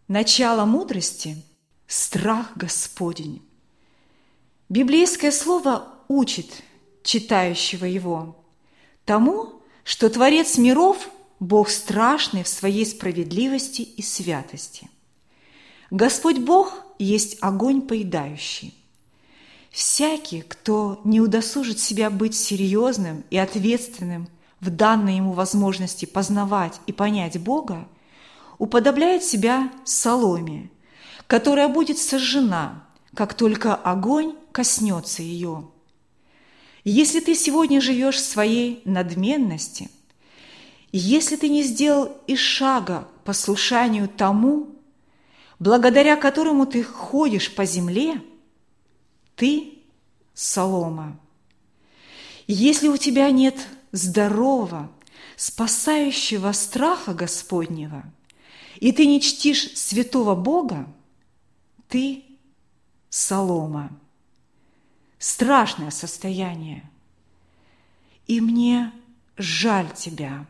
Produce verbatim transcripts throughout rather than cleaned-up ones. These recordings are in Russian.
Начало мудрости – страх Господень. Библейское слово учит читающего его тому, что Творец миров – Бог страшный в своей справедливости и святости. Господь Бог есть огонь поедающий. Всякий, кто не удосужит себя быть серьезным и ответственным в данной ему возможности познавать и понять Бога, уподобляет себя соломе, которая будет сожжена, как только огонь коснется ее. Если ты сегодня живешь в своей надменности, если ты не сделал и шага к послушанию тому, благодаря которому ты ходишь по земле, ты – солома. Если у тебя нет здорового, спасающего страха Господнего, и ты не чтишь святого Бога, ты – солома. Страшное состояние. И мне жаль тебя.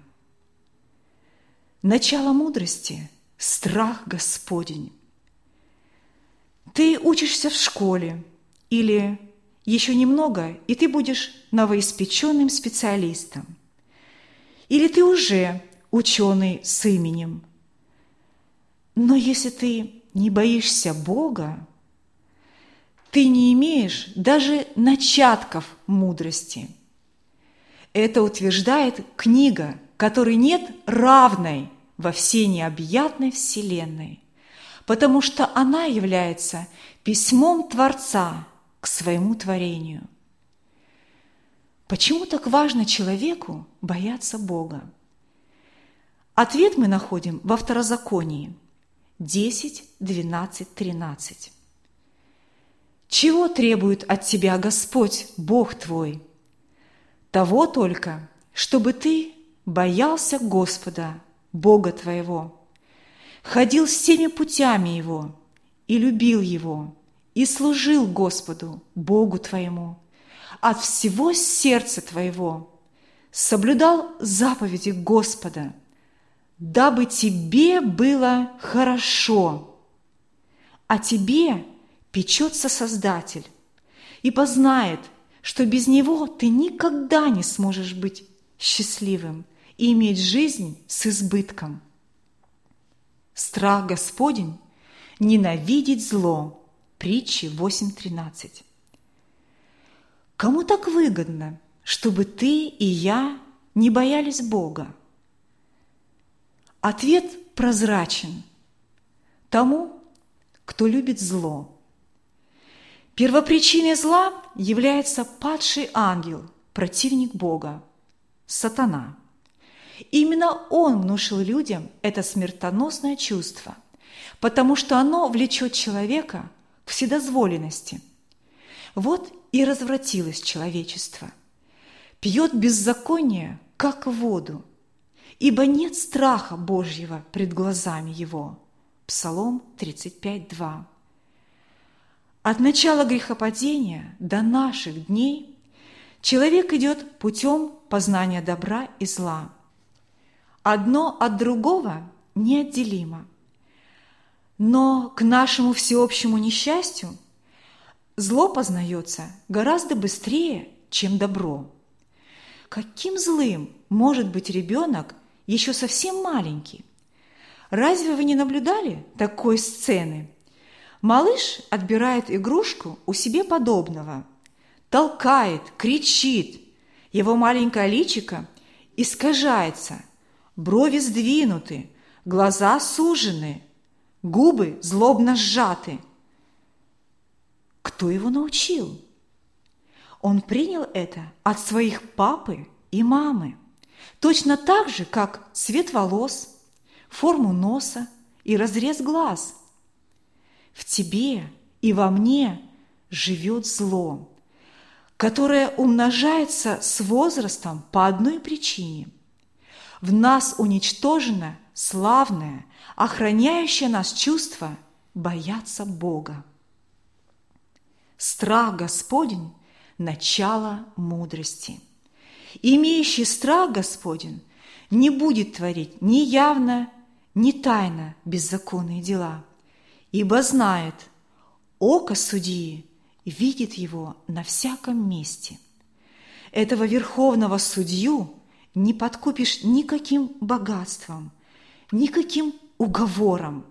Начало мудрости – страх Господень. Ты учишься в школе или еще немного, и ты будешь новоиспеченным специалистом. Или ты уже ученый с именем. Но если ты не боишься Бога, ты не имеешь даже начатков мудрости. Это утверждает книга, которой нет равной во всей необъятной вселенной, потому что она является письмом Творца к своему творению. Почему так важно человеку бояться Бога? Ответ мы находим во Второзаконии десять, двенадцать, тринадцать. «Чего требует от тебя Господь, Бог твой? Того только, чтобы ты боялся Господа, Бога твоего, ходил всеми путями Его и любил Его, и служил Господу, Богу твоему, от всего сердца твоего, соблюдал заповеди Господа, дабы тебе было хорошо, а тебе печется Создатель, ибо знает, что без Него ты никогда не сможешь быть счастливым и иметь жизнь с избытком. Страх Господень – ненавидеть зло». Притчи восемь тринадцать. Кому так выгодно, чтобы ты и я не боялись Бога? Ответ прозрачен – тому, кто любит зло. Первопричиной зла является падший ангел, противник Бога, сатана. Именно он внушил людям это смертоносное чувство, потому что оно влечет человека к вседозволенности. Вот и развратилось человечество. Пьет беззаконие, как воду, ибо нет страха Божьего пред глазами его. Псалом тридцать пять, два. От начала грехопадения до наших дней человек идет путем познания добра и зла. Одно от другого неотделимо. Но к нашему всеобщему несчастью зло познается гораздо быстрее, чем добро. Каким злым может быть ребенок еще совсем маленький? Разве вы не наблюдали такой сцены? Малыш отбирает игрушку у себе подобного, толкает, кричит, его маленькое личико искажается, брови сдвинуты, глаза сужены, губы злобно сжаты. Кто его научил? Он принял это от своих папы и мамы, точно так же, как цвет волос, форму носа и разрез глаз. В тебе и во мне живет зло, которое умножается с возрастом по одной причине. В нас уничтожено славное, охраняющее нас чувство бояться Бога. Страх Господень – начало мудрости. Имеющий страх Господень не будет творить ни явно, не тайно беззаконные дела, ибо знает, око судьи видит его на всяком месте. Этого верховного судью не подкупишь никаким богатством, никаким уговором.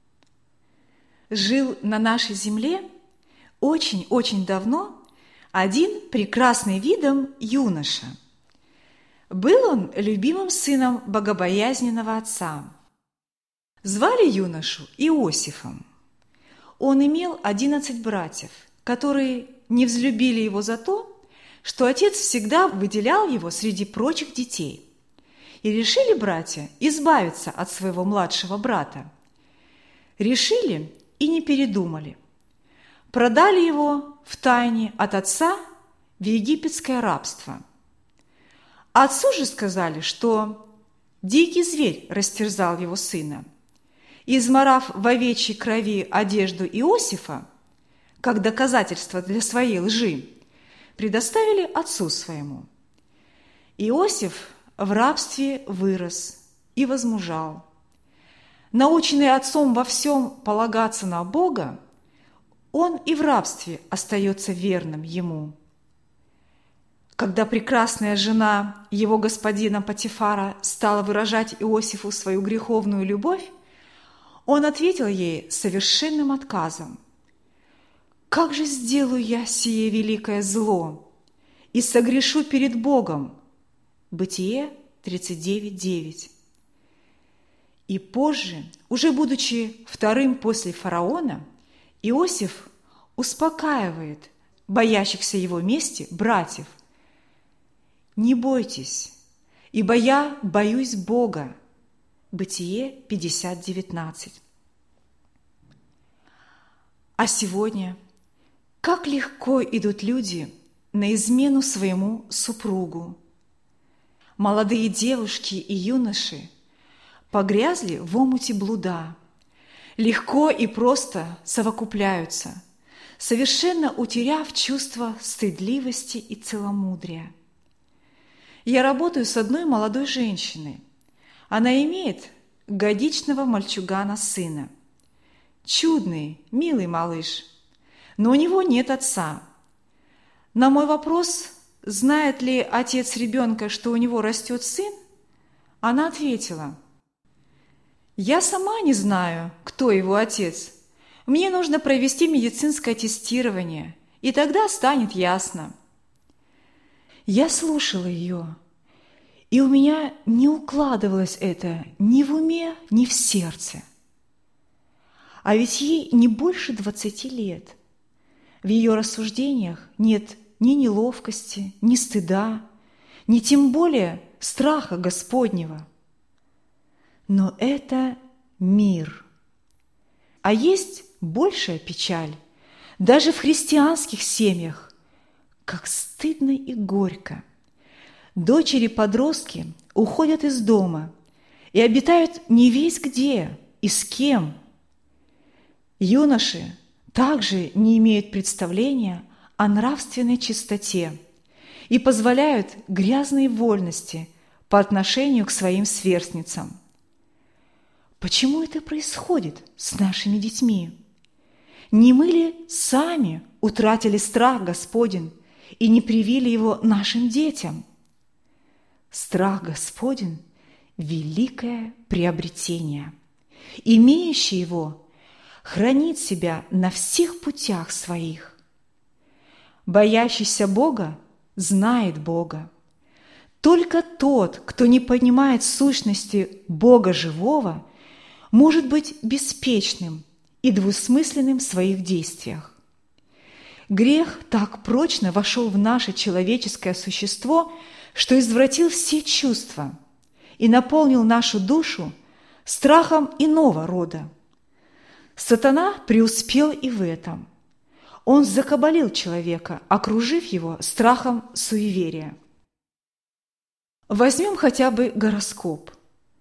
Жил на нашей земле очень-очень давно один прекрасный видом юноша. Был он любимым сыном богобоязненного отца. Звали юношу Иосифом. Он имел одиннадцать братьев, которые не взлюбили его за то, что отец всегда выделял его среди прочих детей. И решили братья избавиться от своего младшего брата. Решили и не передумали. Продали его втайне от отца в египетское рабство. Отцу же сказали, что дикий зверь растерзал его сына. Измарав в овечьей крови одежду Иосифа, как доказательство для своей лжи, предоставили отцу своему. Иосиф в рабстве вырос и возмужал. Наученный отцом во всем полагаться на Бога, он и в рабстве остается верным ему. Когда прекрасная жена его господина Потифара стала выражать Иосифу свою греховную любовь, он ответил ей совершенным отказом. «Как же сделаю я сие великое зло и согрешу перед Богом?» Бытие тридцать девять девять. И позже, уже будучи вторым после фараона, Иосиф успокаивает боящихся его мести братьев. «Не бойтесь, ибо я боюсь Бога». Бытие пятьдесят девятнадцать. А сегодня как легко идут люди на измену своему супругу. Молодые девушки и юноши погрязли в омуте блуда, легко и просто совокупляются, совершенно утеряв чувство стыдливости и целомудрия. Я работаю с одной молодой женщиной. Она имеет годичного мальчугана сына. Чудный, милый малыш, но у него нет отца. На мой вопрос, знает ли отец ребенка, что у него растет сын, она ответила: «Я сама не знаю, кто его отец. Мне нужно провести медицинское тестирование, и тогда станет ясно». Я слушала ее, и у меня не укладывалось это ни в уме, ни в сердце. А ведь ей не больше двадцати лет. В ее рассуждениях нет ни неловкости, ни стыда, ни тем более страха Господнего. Но это мир. А есть большая печаль, даже в христианских семьях, как стыдно и горько. Дочери-подростки уходят из дома и обитают не весь где и с кем. Юноши также не имеют представления о нравственной чистоте и позволяют грязные вольности по отношению к своим сверстницам. Почему это происходит с нашими детьми? Не мы ли сами утратили страх Господень и не привили его нашим детям? Страх Господень – великое приобретение. Имеющий его хранит себя на всех путях своих. Боящийся Бога знает Бога. Только тот, кто не понимает сущности Бога живого, может быть беспечным и двусмысленным в своих действиях. Грех так прочно вошел в наше человеческое существо, что извратил все чувства и наполнил нашу душу страхом иного рода. Сатана преуспел и в этом. Он закабалил человека, окружив его страхом суеверия. Возьмем хотя бы гороскоп.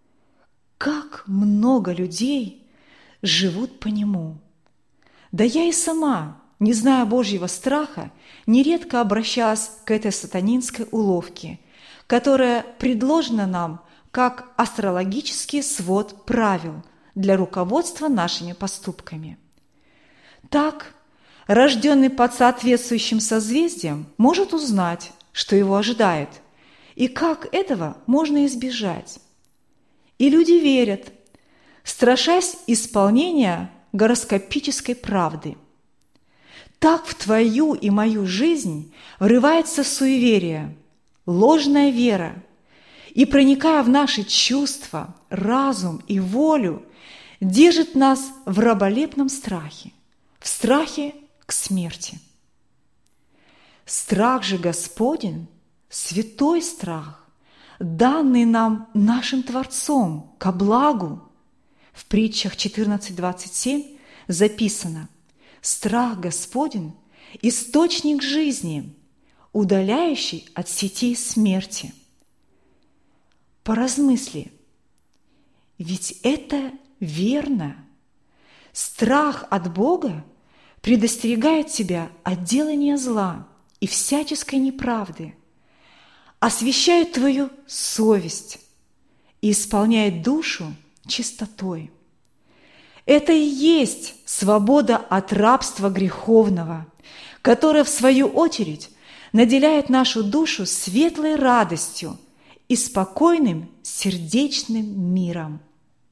Как много людей живут по нему. Да я и сама, не зная Божьего страха, нередко обращалась к этой сатанинской уловке, которая предложена нам как астрологический свод правил для руководства нашими поступками. Так, рожденный под соответствующим созвездием может узнать, что его ожидает, и как этого можно избежать. И люди верят, страшась исполнения гороскопической правды. Так в твою и мою жизнь врывается суеверие, ложная вера, и, проникая в наши чувства, разум и волю, держит нас в раболепном страхе, в страхе к смерти. Страх же Господень, святой страх, данный нам нашим Творцом ко благу. В притчах четырнадцать двадцать семь записано: «Страх Господень – источник жизни, удаляющий от сетей смерти». Поразмысли, ведь это верно. Страх от Бога предостерегает тебя от делания зла и всяческой неправды, освящает твою совесть и исполняет душу чистотой. Это и есть свобода от рабства греховного, которая, в свою очередь, наделяет нашу душу светлой радостью и спокойным сердечным миром.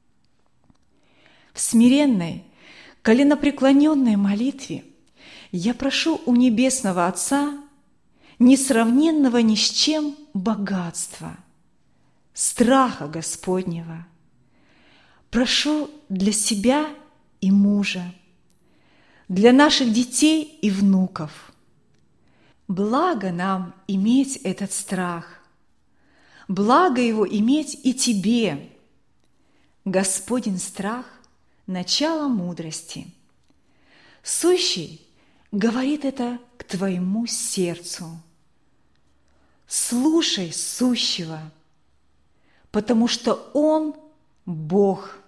В смиренной, коленопреклоненной молитве я прошу у Небесного Отца несравненного ни с чем богатства, страха Господнего. Прошу для себя и мужа, для наших детей и внуков. Благо нам иметь этот страх, благо его иметь и тебе. Господень страх – начало мудрости. Сущий говорит это к твоему сердцу. Слушай сущего, потому что Он – Бог.